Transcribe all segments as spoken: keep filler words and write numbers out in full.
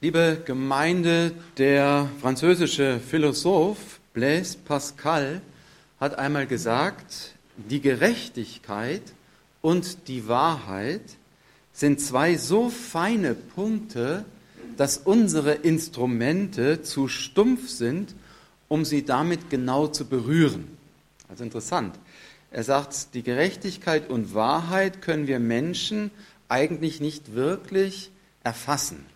Liebe Gemeinde, der französische Philosoph Blaise Pascal hat einmal gesagt, die Gerechtigkeit und die Wahrheit sind zwei so feine Punkte, dass unsere Instrumente zu stumpf sind, um sie damit genau zu berühren. Also interessant. Er sagt, die Gerechtigkeit und Wahrheit können wir Menschen eigentlich nicht wirklich erfassen.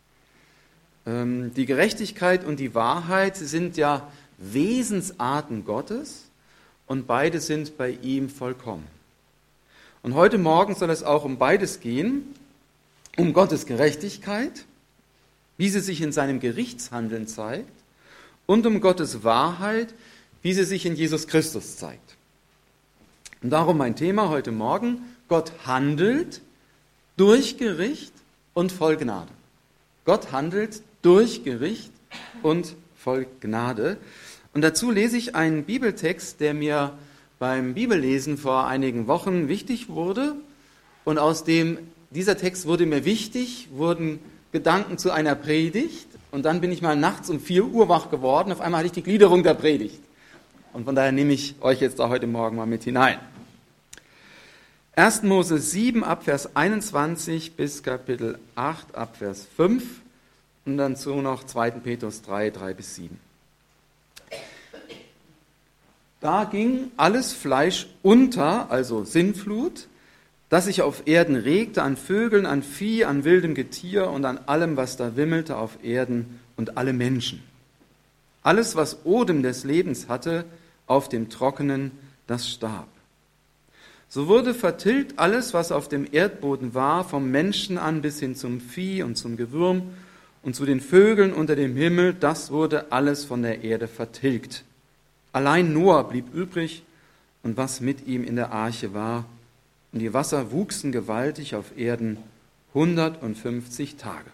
Die Gerechtigkeit und die Wahrheit sind ja Wesensarten Gottes und beide sind bei ihm vollkommen. Und heute Morgen soll es auch um beides gehen, um Gottes Gerechtigkeit, wie sie sich in seinem Gerichtshandeln zeigt, und um Gottes Wahrheit, wie sie sich in Jesus Christus zeigt. Und darum mein Thema heute Morgen: Gott handelt durch Gericht und voll Gnade. Gott handelt durch Gericht und voll Gnade. Und dazu lese ich einen Bibeltext, der mir beim Bibellesen vor einigen Wochen wichtig wurde. Und aus dem, dieser Text wurde mir wichtig, wurden Gedanken zu einer Predigt. Und dann bin ich mal nachts um vier Uhr wach geworden. Auf einmal hatte ich die Gliederung der Predigt. Und von daher nehme ich euch jetzt da heute Morgen mal mit hinein. erster Mose sieben ab Vers einundzwanzig bis Kapitel acht ab Vers fünf und dann zu noch zweiter Petrus drei, drei bis sieben. Da ging alles Fleisch unter, also Sintflut, das sich auf Erden regte, an Vögeln, an Vieh, an wildem Getier und an allem, was da wimmelte auf Erden und alle Menschen. Alles, was Odem des Lebens hatte, auf dem Trockenen, das starb. So wurde vertilgt alles, was auf dem Erdboden war, vom Menschen an bis hin zum Vieh und zum Gewürm und zu den Vögeln unter dem Himmel, das wurde alles von der Erde vertilgt. Allein Noah blieb übrig und was mit ihm in der Arche war, und die Wasser wuchsen gewaltig auf Erden hundertfünfzig Tage.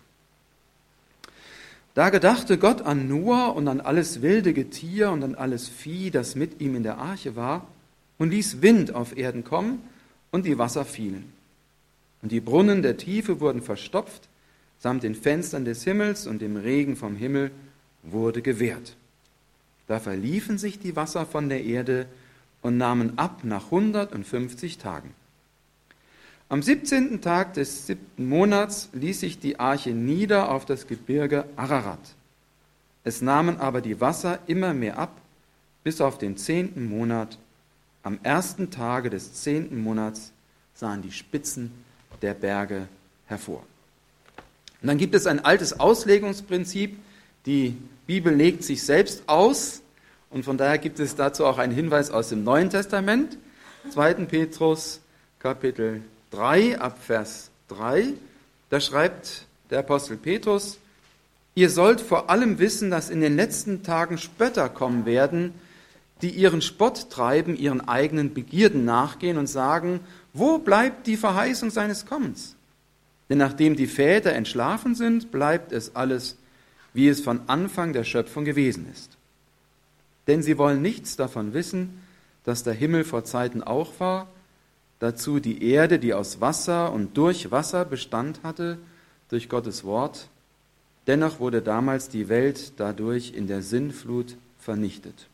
Da gedachte Gott an Noah und an alles wilde Getier und an alles Vieh, das mit ihm in der Arche war, und ließ Wind auf Erden kommen, und die Wasser fielen. Und die Brunnen der Tiefe wurden verstopft, samt den Fenstern des Himmels, und dem Regen vom Himmel wurde gewehrt. Da verliefen sich die Wasser von der Erde und nahmen ab nach hundertfünfzig Tagen. Am siebzehnten Tag des siebten Monats ließ sich die Arche nieder auf das Gebirge Ararat. Es nahmen aber die Wasser immer mehr ab, bis auf den zehnten Monat. Am ersten Tage des zehnten Monats sahen die Spitzen der Berge hervor. Und dann gibt es ein altes Auslegungsprinzip. Die Bibel legt sich selbst aus und von daher gibt es dazu auch einen Hinweis aus dem Neuen Testament. zweiter Petrus, Kapitel drei, ab Vers drei. Da schreibt der Apostel Petrus: Ihr sollt vor allem wissen, dass in den letzten Tagen Spötter kommen werden, die ihren Spott treiben, ihren eigenen Begierden nachgehen und sagen: Wo bleibt die Verheißung seines Kommens? Denn nachdem die Väter entschlafen sind, bleibt es alles, wie es von Anfang der Schöpfung gewesen ist. Denn sie wollen nichts davon wissen, dass der Himmel vor Zeiten auch war, dazu die Erde, die aus Wasser und durch Wasser Bestand hatte, durch Gottes Wort. Dennoch wurde damals die Welt dadurch in der Sintflut vernichtet.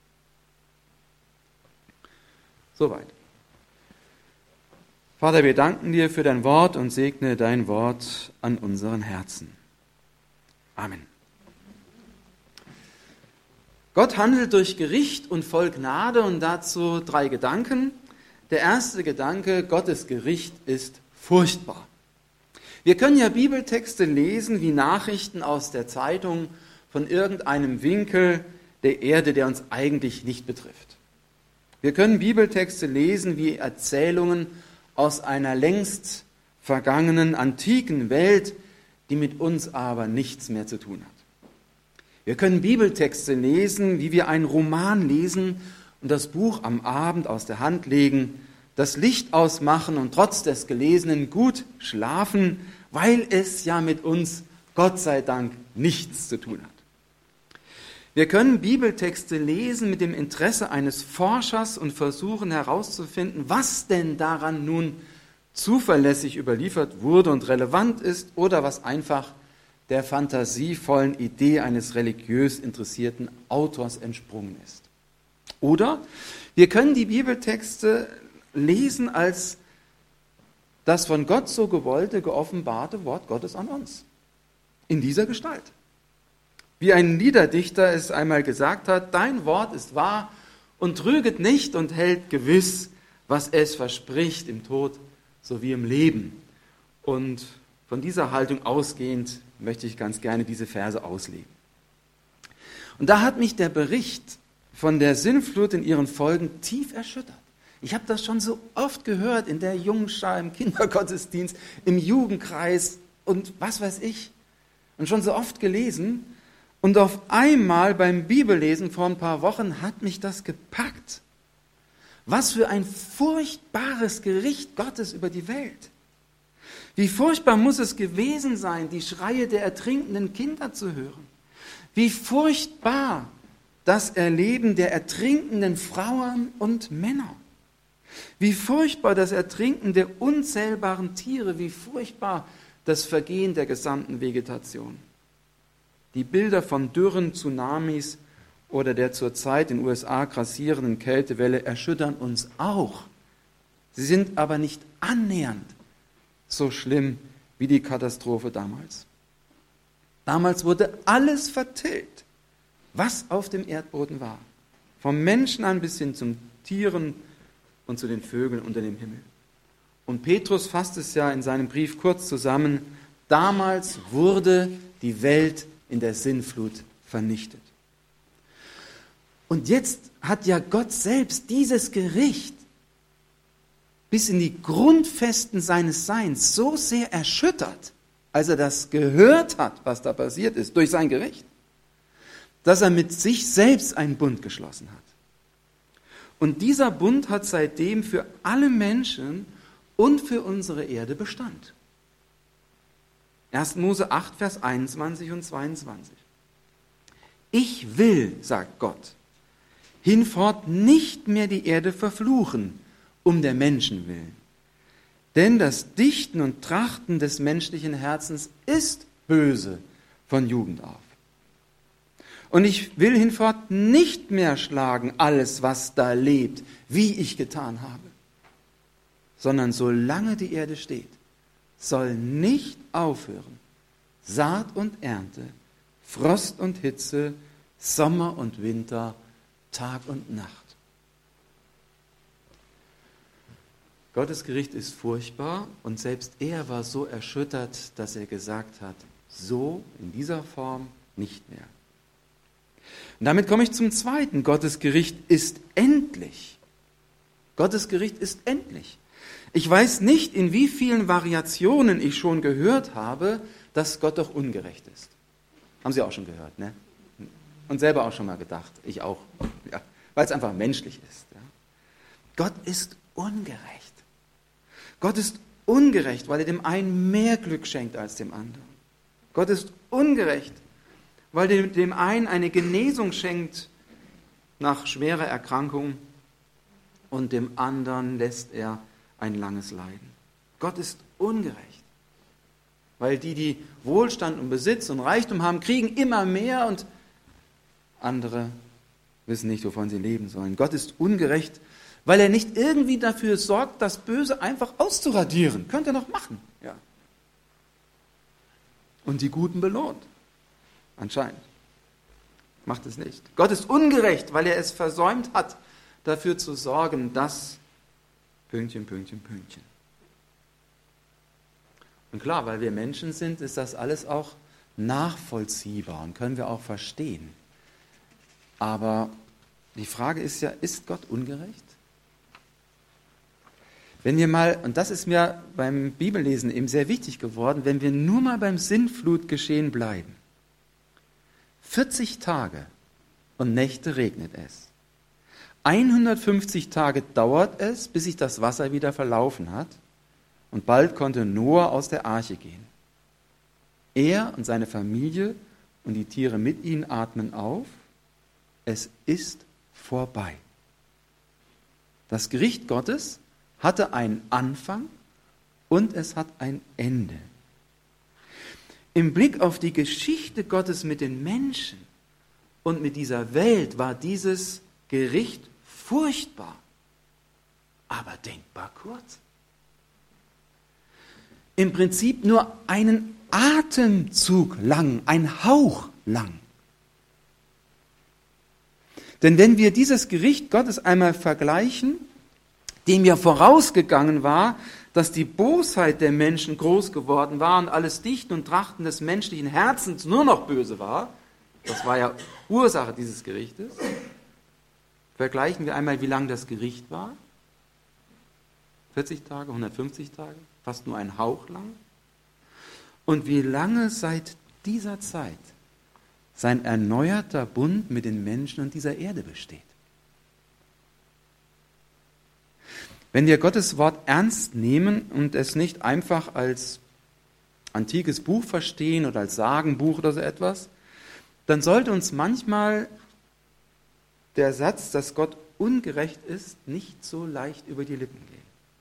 Soweit. Vater, wir danken dir für dein Wort und segne dein Wort an unseren Herzen. Amen. Gott handelt durch Gericht und voll Gnade, und dazu drei Gedanken. Der erste Gedanke: Gottes Gericht ist furchtbar. Wir können ja Bibeltexte lesen wie Nachrichten aus der Zeitung von irgendeinem Winkel der Erde, der uns eigentlich nicht betrifft. Wir können Bibeltexte lesen wie Erzählungen aus einer längst vergangenen antiken Welt, die mit uns aber nichts mehr zu tun hat. Wir können Bibeltexte lesen, wie wir einen Roman lesen und das Buch am Abend aus der Hand legen, das Licht ausmachen und trotz des Gelesenen gut schlafen, weil es ja mit uns, Gott sei Dank, nichts zu tun hat. Wir können Bibeltexte lesen mit dem Interesse eines Forschers und versuchen herauszufinden, was denn daran nun zuverlässig überliefert wurde und relevant ist oder was einfach der fantasievollen Idee eines religiös interessierten Autors entsprungen ist. Oder wir können die Bibeltexte lesen als das von Gott so gewollte, geoffenbarte Wort Gottes an uns. In dieser Gestalt. Wie ein Liederdichter es einmal gesagt hat, dein Wort ist wahr und trüget nicht und hält gewiss, was es verspricht im Tod sowie im Leben. Und von dieser Haltung ausgehend möchte ich ganz gerne diese Verse auslegen. Und da hat mich der Bericht von der Sintflut in ihren Folgen tief erschüttert. Ich habe das schon so oft gehört in der Jungschar, im Kindergottesdienst, im Jugendkreis und was weiß ich. Und schon so oft gelesen. Und auf einmal beim Bibellesen vor ein paar Wochen hat mich das gepackt. Was für ein furchtbares Gericht Gottes über die Welt. Wie furchtbar muss es gewesen sein, die Schreie der ertrinkenden Kinder zu hören. Wie furchtbar das Erleben der ertrinkenden Frauen und Männer. Wie furchtbar das Ertrinken der unzählbaren Tiere, wie furchtbar das Vergehen der gesamten Vegetation. Die Bilder von Dürren, Tsunamis oder der zurzeit in den U S A grassierenden Kältewelle erschüttern uns auch. Sie sind aber nicht annähernd so schlimm wie die Katastrophe damals. Damals wurde alles vertilgt, was auf dem Erdboden war. Vom Menschen an bis hin zum Tieren und zu den Vögeln unter dem Himmel. Und Petrus fasst es ja in seinem Brief kurz zusammen. Damals wurde die Welt in der Sintflut vernichtet. Und jetzt hat ja Gott selbst dieses Gericht bis in die Grundfesten seines Seins so sehr erschüttert, als er das gehört hat, was da passiert ist, durch sein Gericht, dass er mit sich selbst einen Bund geschlossen hat. Und dieser Bund hat seitdem für alle Menschen und für unsere Erde Bestand. erster Mose acht, Vers einundzwanzig und zweiundzwanzig. Ich will, sagt Gott, hinfort nicht mehr die Erde verfluchen, um der Menschen willen. Denn das Dichten und Trachten des menschlichen Herzens ist böse von Jugend auf. Und ich will hinfort nicht mehr schlagen alles, was da lebt, wie ich getan habe, sondern solange die Erde steht, soll nicht aufhören Saat und Ernte, Frost und Hitze, Sommer und Winter, Tag und Nacht. Gottes Gericht ist furchtbar und selbst er war so erschüttert, dass er gesagt hat, so in dieser Form nicht mehr. Und damit komme ich zum Zweiten. Gottes Gericht ist endlich. Gottes Gericht ist endlich. Ich weiß nicht, in wie vielen Variationen ich schon gehört habe, dass Gott doch ungerecht ist. Haben Sie auch schon gehört, ne? Und selber auch schon mal gedacht. Ich auch. Ja, weil es einfach menschlich ist. Ja. Gott ist ungerecht. Gott ist ungerecht, weil er dem einen mehr Glück schenkt als dem anderen. Gott ist ungerecht, weil er dem einen eine Genesung schenkt nach schwerer Erkrankung und dem anderen lässt er ein langes Leiden. Gott ist ungerecht, weil die, die Wohlstand und Besitz und Reichtum haben, kriegen immer mehr und andere wissen nicht, wovon sie leben sollen. Gott ist ungerecht, weil er nicht irgendwie dafür sorgt, das Böse einfach auszuradieren. Könnte er noch machen. Ja. Und die Guten belohnt. Anscheinend. Macht es nicht. Gott ist ungerecht, weil er es versäumt hat, dafür zu sorgen, dass Pünktchen, Pünktchen, Pünktchen. Und klar, weil wir Menschen sind, ist das alles auch nachvollziehbar und können wir auch verstehen. Aber die Frage ist ja, ist Gott ungerecht? Wenn wir mal, und das ist mir beim Bibellesen eben sehr wichtig geworden, wenn wir nur mal beim Sintflutgeschehen bleiben. vierzig Tage und Nächte regnet es. hundertfünfzig Tage dauert es, bis sich das Wasser wieder verlaufen hat. Und bald konnte Noah aus der Arche gehen. Er und seine Familie und die Tiere mit ihnen atmen auf. Es ist vorbei. Das Gericht Gottes hatte einen Anfang und es hat ein Ende. Im Blick auf die Geschichte Gottes mit den Menschen und mit dieser Welt war dieses Gericht furchtbar, aber denkbar kurz. Im Prinzip nur einen Atemzug lang, ein Hauch lang. Denn wenn wir dieses Gericht Gottes einmal vergleichen, dem ja vorausgegangen war, dass die Bosheit der Menschen groß geworden war und alles Dichten und Trachten des menschlichen Herzens nur noch böse war, das war ja Ursache dieses Gerichtes, vergleichen wir einmal, wie lang das Gericht war. vierzig Tage, hundertfünfzig Tage, fast nur ein Hauch lang. Und wie lange seit dieser Zeit sein erneuerter Bund mit den Menschen und dieser Erde besteht. Wenn wir Gottes Wort ernst nehmen und es nicht einfach als antikes Buch verstehen oder als Sagenbuch oder so etwas, dann sollte uns manchmal der Satz, dass Gott ungerecht ist, nicht so leicht über die Lippen gehen.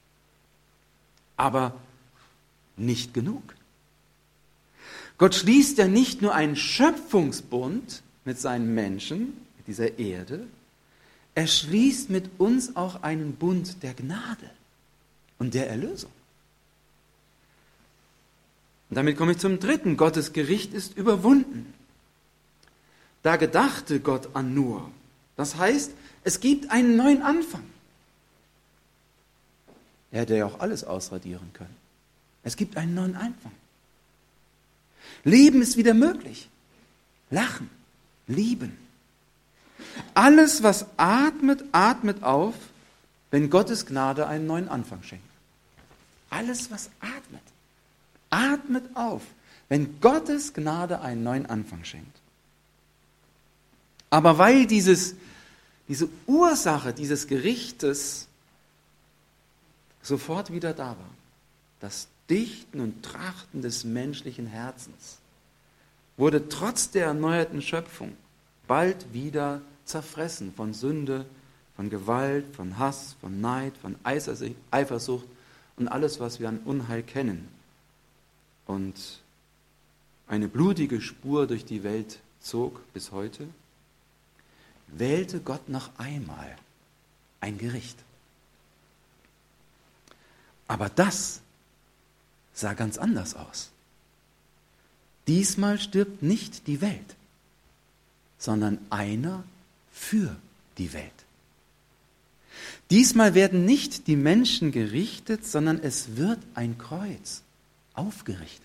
Aber nicht genug. Gott schließt ja nicht nur einen Schöpfungsbund mit seinen Menschen, mit dieser Erde, er schließt mit uns auch einen Bund der Gnade und der Erlösung. Und damit komme ich zum dritten. Gottes Gericht ist überwunden. Da gedachte Gott an Noah. Das heißt, es gibt einen neuen Anfang. Er hätte ja auch alles ausradieren können. Es gibt einen neuen Anfang. Leben ist wieder möglich. Lachen, lieben. Alles, was atmet, atmet auf, wenn Gottes Gnade einen neuen Anfang schenkt. Alles, was atmet, atmet auf, wenn Gottes Gnade einen neuen Anfang schenkt. Aber weil dieses, diese Ursache dieses Gerichtes sofort wieder da war, das Dichten und Trachten des menschlichen Herzens, wurde trotz der erneuerten Schöpfung bald wieder zerfressen von Sünde, von Gewalt, von Hass, von Neid, von Eifersucht und alles, was wir an Unheil kennen. Und eine blutige Spur durch die Welt zog bis heute, wählte Gott noch einmal ein Gericht. Aber das sah ganz anders aus. Diesmal stirbt nicht die Welt, sondern einer für die Welt. Diesmal werden nicht die Menschen gerichtet, sondern es wird ein Kreuz aufgerichtet.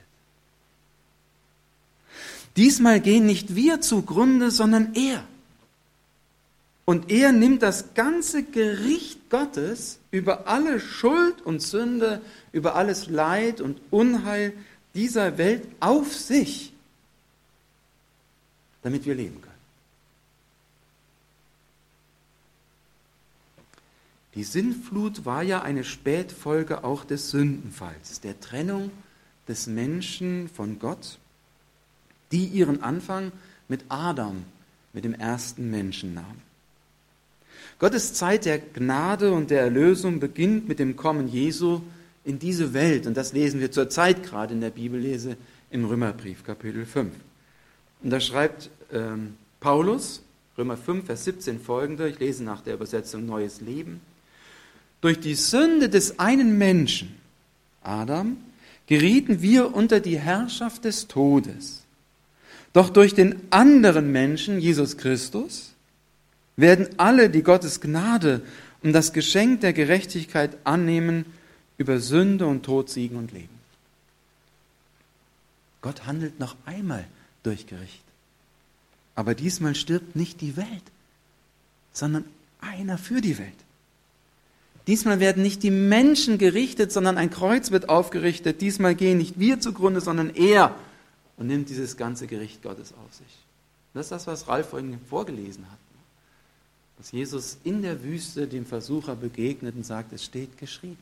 Diesmal gehen nicht wir zugrunde, sondern er. Und er nimmt das ganze Gericht Gottes über alle Schuld und Sünde, über alles Leid und Unheil dieser Welt auf sich, damit wir leben können. Die Sintflut war ja eine Spätfolge auch des Sündenfalls, der Trennung des Menschen von Gott, die ihren Anfang mit Adam, mit dem ersten Menschen nahm. Gottes Zeit der Gnade und der Erlösung beginnt mit dem Kommen Jesu in diese Welt. Und das lesen wir zurzeit gerade in der Bibellese im Römerbrief, Kapitel fünf. Und da schreibt ähm, Paulus, Römer fünf, Vers siebzehn folgende, ich lese nach der Übersetzung Neues Leben. Durch die Sünde des einen Menschen, Adam, gerieten wir unter die Herrschaft des Todes. Doch durch den anderen Menschen, Jesus Christus, werden alle, die Gottes Gnade und das Geschenk der Gerechtigkeit annehmen, über Sünde und Tod siegen und leben. Gott handelt noch einmal durch Gericht. Aber diesmal stirbt nicht die Welt, sondern einer für die Welt. Diesmal werden nicht die Menschen gerichtet, sondern ein Kreuz wird aufgerichtet. Diesmal gehen nicht wir zugrunde, sondern er und nimmt dieses ganze Gericht Gottes auf sich. Das ist das, was Ralf vorhin vorgelesen hat. Dass Jesus in der Wüste dem Versucher begegnet und sagt, es steht geschrieben.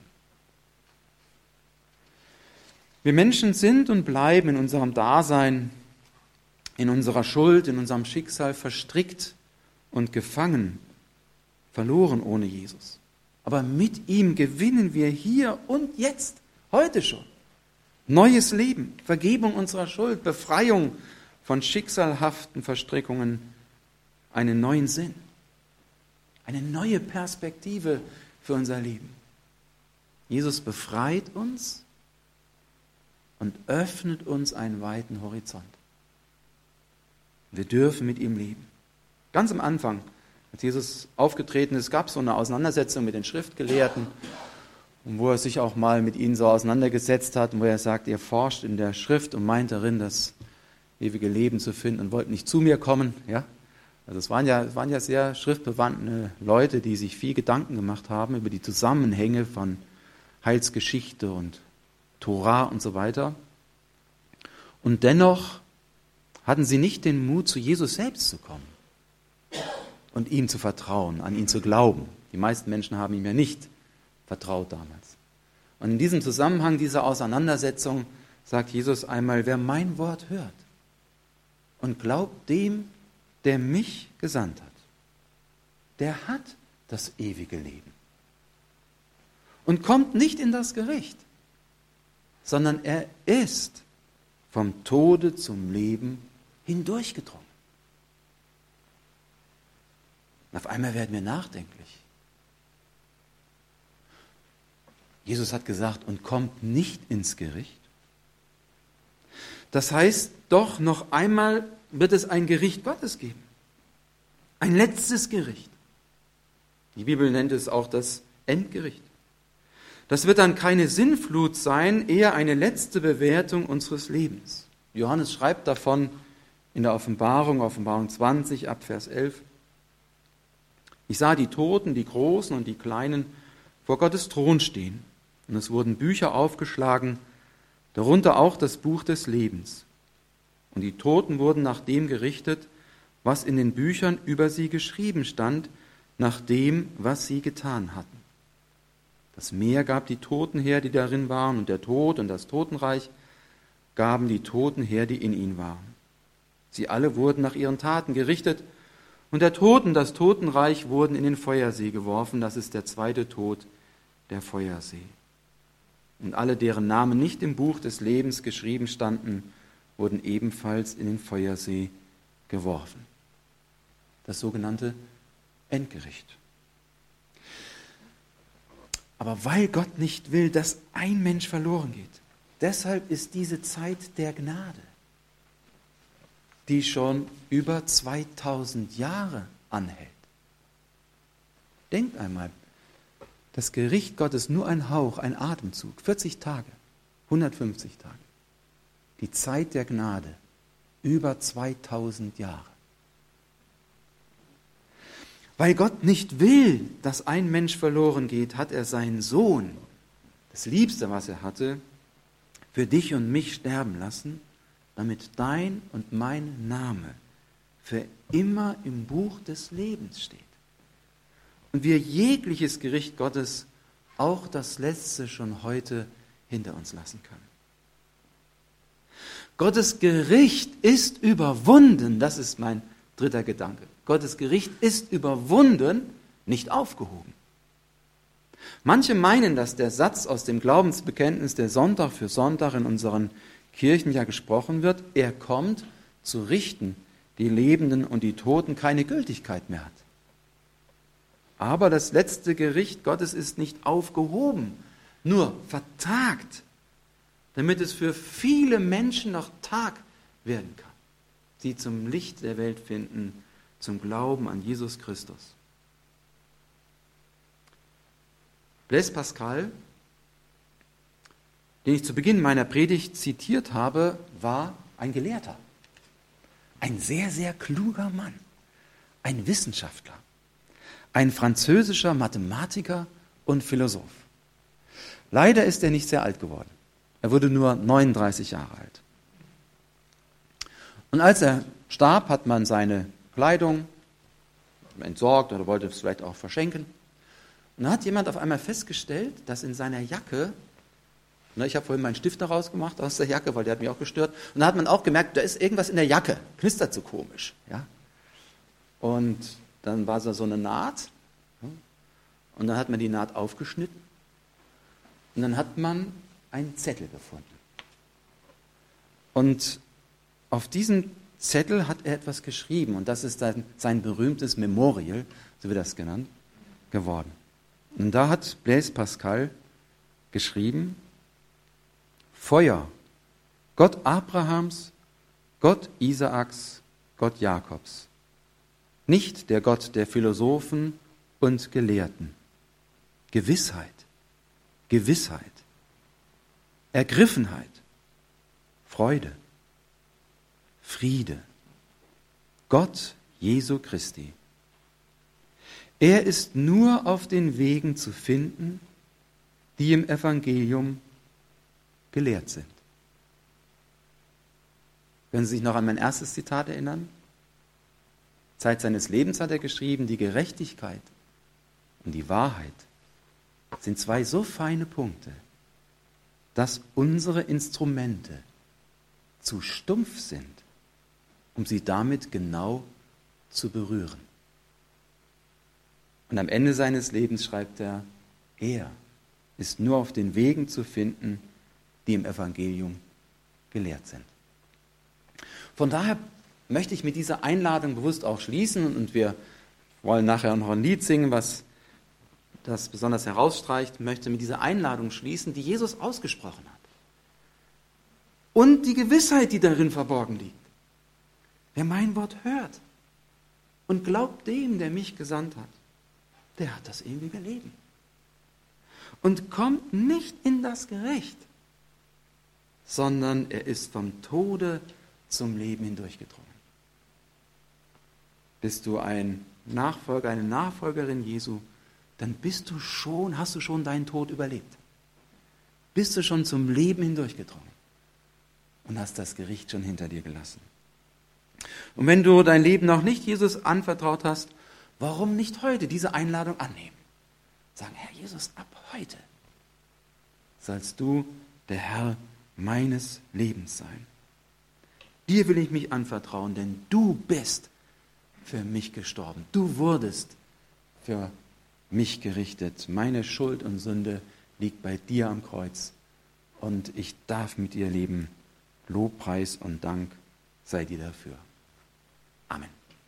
Wir Menschen sind und bleiben in unserem Dasein, in unserer Schuld, in unserem Schicksal verstrickt und gefangen, verloren ohne Jesus. Aber mit ihm gewinnen wir hier und jetzt, heute schon, Neues Leben, Vergebung unserer Schuld, Befreiung von schicksalhaften Verstrickungen, einen neuen Sinn, eine neue Perspektive für unser Leben. Jesus befreit uns und öffnet uns einen weiten Horizont. Wir dürfen mit ihm leben. Ganz am Anfang, als Jesus aufgetreten ist, gab es so eine Auseinandersetzung mit den Schriftgelehrten, wo er sich auch mal mit ihnen so auseinandergesetzt hat, und wo er sagt, ihr forscht in der Schrift und meint darin, das ewige Leben zu finden und wollt nicht zu mir kommen. Ja? Also es waren ja, es waren ja sehr schriftbewandte Leute, die sich viel Gedanken gemacht haben über die Zusammenhänge von Heilsgeschichte und Torah und so weiter. Und dennoch hatten sie nicht den Mut, zu Jesus selbst zu kommen und ihm zu vertrauen, an ihn zu glauben. Die meisten Menschen haben ihm ja nicht vertraut damals. Und in diesem Zusammenhang dieser Auseinandersetzung sagt Jesus einmal, wer mein Wort hört und glaubt dem, der mich gesandt hat, der hat das ewige Leben und kommt nicht in das Gericht, sondern er ist vom Tode zum Leben hindurchgedrungen. Und auf einmal werden wir nachdenklich. Jesus hat gesagt, und kommt nicht ins Gericht. Das heißt, doch noch einmal wird es ein Gericht Gottes geben. Ein letztes Gericht. Die Bibel nennt es auch das Endgericht. Das wird dann keine Sinnflut sein, eher eine letzte Bewertung unseres Lebens. Johannes schreibt davon in der Offenbarung, Offenbarung zwanzig, ab Vers elf. Ich sah die Toten, die Großen und die Kleinen, vor Gottes Thron stehen. Und es wurden Bücher aufgeschlagen, darunter auch das Buch des Lebens. Und die Toten wurden nach dem gerichtet, was in den Büchern über sie geschrieben stand, nach dem, was sie getan hatten. Das Meer gab die Toten her, die darin waren, und der Tod und das Totenreich gaben die Toten her, die in ihnen waren. Sie alle wurden nach ihren Taten gerichtet, und der Tod und das Totenreich wurden in den Feuersee geworfen. Das ist der zweite Tod, der Feuersee. Und alle, deren Namen nicht im Buch des Lebens geschrieben standen, wurden ebenfalls in den Feuersee geworfen. Das sogenannte Endgericht. Aber weil Gott nicht will, dass ein Mensch verloren geht, deshalb ist diese Zeit der Gnade, die schon über zweitausend Jahre anhält. Denkt einmal, das Gericht Gottes nur ein Hauch, ein Atemzug, vierzig Tage, hundertfünfzig Tage. Die Zeit der Gnade, über zweitausend Jahre. Weil Gott nicht will, dass ein Mensch verloren geht, hat er seinen Sohn, das Liebste, was er hatte, für dich und mich sterben lassen, damit dein und mein Name für immer im Buch des Lebens steht. Und wir jegliches Gericht Gottes, auch das letzte, schon heute hinter uns lassen können. Gottes Gericht ist überwunden, das ist mein dritter Gedanke. Gottes Gericht ist überwunden, nicht aufgehoben. Manche meinen, dass der Satz aus dem Glaubensbekenntnis, der Sonntag für Sonntag in unseren Kirchen ja gesprochen wird, er kommt zu richten, die Lebenden und die Toten, keine Gültigkeit mehr hat. Aber das letzte Gericht Gottes ist nicht aufgehoben, nur vertagt, damit es für viele Menschen noch Tag werden kann. Sie zum Licht der Welt finden, zum Glauben an Jesus Christus. Blaise Pascal, den ich zu Beginn meiner Predigt zitiert habe, war ein Gelehrter. Ein sehr, sehr kluger Mann. Ein Wissenschaftler. Ein französischer Mathematiker und Philosoph. Leider ist er nicht sehr alt geworden. Er wurde nur neununddreißig Jahre alt. Und als er starb, hat man seine Kleidung entsorgt oder wollte es vielleicht auch verschenken. Und da hat jemand auf einmal festgestellt, dass in seiner Jacke, ne, ich habe vorhin meinen Stift da rausgemacht aus der Jacke, weil der hat mich auch gestört, und da hat man auch gemerkt, da ist irgendwas in der Jacke, knistert so komisch. Ja? Und dann war da so eine Naht, und dann hat man die Naht aufgeschnitten, und dann hat man einen Zettel gefunden. Und auf diesem Zettel hat er etwas geschrieben und das ist dann sein berühmtes Memorial, so wird das genannt, geworden. Und da hat Blaise Pascal geschrieben: Feuer, Gott Abrahams, Gott Isaaks, Gott Jakobs, nicht der Gott der Philosophen und Gelehrten. Gewissheit, Gewissheit, Ergriffenheit, Freude, Friede, Gott Jesu Christi. Er ist nur auf den Wegen zu finden, die im Evangelium gelehrt sind. Können Sie sich noch an mein erstes Zitat erinnern? Zeit seines Lebens hat er geschrieben, die Gerechtigkeit und die Wahrheit sind zwei so feine Punkte, dass unsere Instrumente zu stumpf sind, um sie damit genau zu berühren. Und am Ende seines Lebens schreibt er, er ist nur auf den Wegen zu finden, die im Evangelium gelehrt sind. Von daher möchte ich mit dieser Einladung bewusst auch schließen und wir wollen nachher noch ein Lied singen, was das besonders herausstreicht, möchte mit dieser Einladung schließen, die Jesus ausgesprochen hat. Und die Gewissheit, die darin verborgen liegt. Wer mein Wort hört und glaubt dem, der mich gesandt hat, der hat das ewige Leben. Und kommt nicht in das Gericht, sondern er ist vom Tode zum Leben hindurchgedrungen. Bist du ein Nachfolger, eine Nachfolgerin Jesu, dann bist du schon, hast du schon deinen Tod überlebt. Bist du schon zum Leben hindurchgedrungen und hast das Gericht schon hinter dir gelassen. Und wenn du dein Leben noch nicht Jesus anvertraut hast, warum nicht heute diese Einladung annehmen? Sagen, Herr Jesus, ab heute sollst du der Herr meines Lebens sein. Dir will ich mich anvertrauen, denn du bist für mich gestorben. Du wurdest für mich gerichtet. Meine Schuld und Sünde liegt bei dir am Kreuz und ich darf mit dir leben. Lobpreis und Dank sei dir dafür. Amen.